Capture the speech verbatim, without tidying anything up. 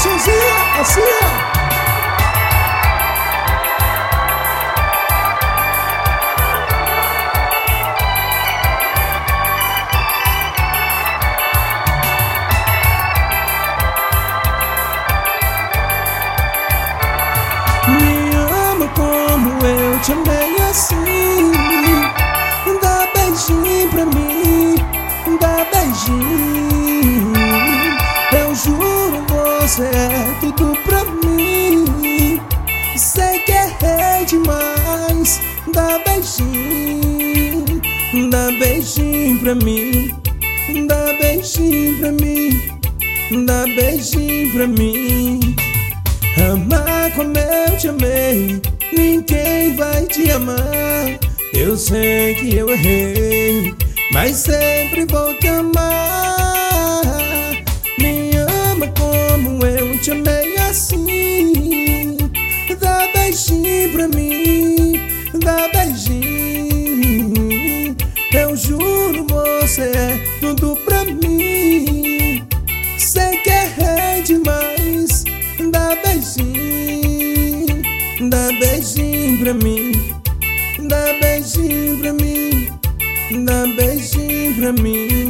Sonzinha, assim, ó. Me ama como eu te amei assim. Dá beijinho pra mim, dá beijinho. Eu juro, você é tudo pra mim. Sei que errei demais. Dá beijinho, dá beijinho pra mim, dá beijinho pra mim, dá beijinho pra mim. Amar como eu te amei, ninguém vai te amar. Eu sei que eu errei, mas sempre vou te amar. Me ama como eu te amei assim. Dá beijinho pra mim, dá beijinho. Eu juro, você é tudo pra mim. Sei que errei demais. Dá beijinho, dá beijinho pra mim, dá beijinho pra mim, dá beijinho pra mim.